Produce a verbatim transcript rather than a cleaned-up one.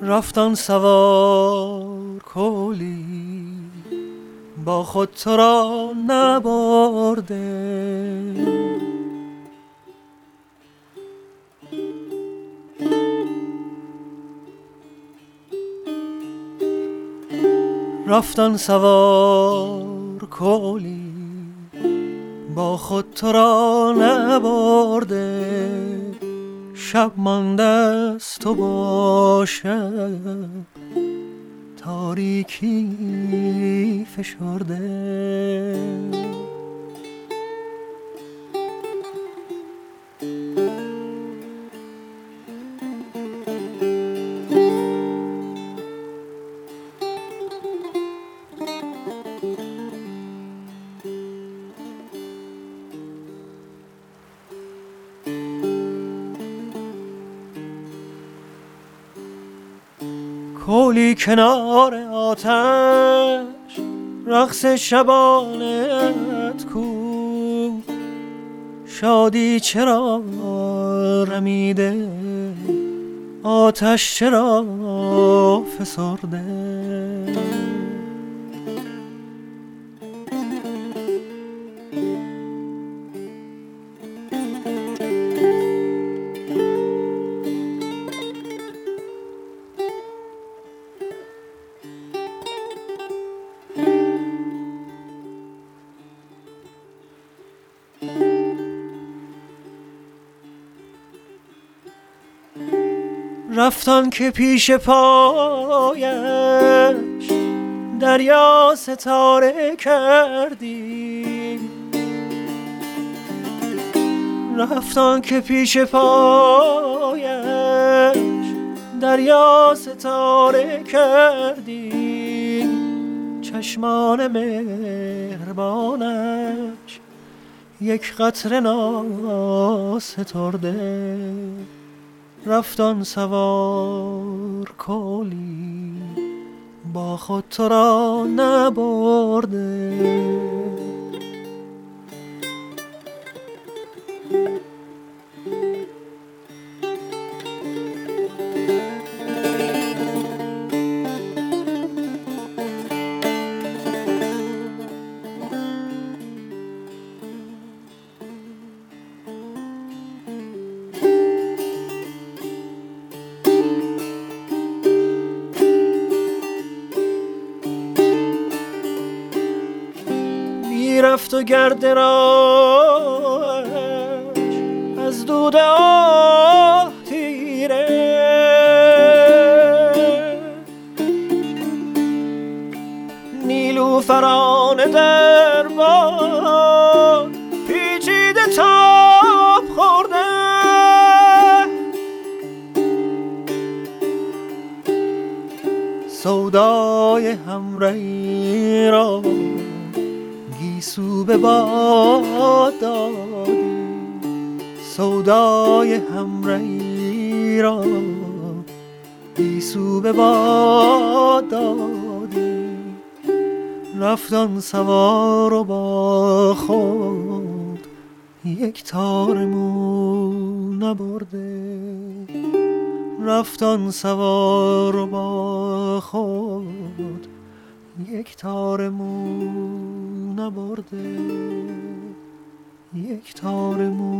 رفتن سوار کولی با خود تو را نبرده، رفتن سوار کولی با خود تو را نبرده، شب مانده است تو با شب تاریکی فشرده. کولی کنار آتش رقص شبانت کو، شادی چرا رمیده آتش چرا فسرده. رفتن که پیش پایش دریا ستاره کردی، رفتن که پیش پایش دریا ستاره کردی، چشمان مهربانش یک قطره ناسترده. رفتن سوار کولی با خود تو را نبرده، رفت و گرد راهش از دود آه تیره، نیلوفران در باد پیچیده تاب خورده، سودای همرهی را گیسو به باد دادی، سودای همرهی را گیسو به باد دادی. رفتن سوار و با خود یک تار مو نبرده، رفتن سوار و با خود یک تار مو نبرده، یک تار مو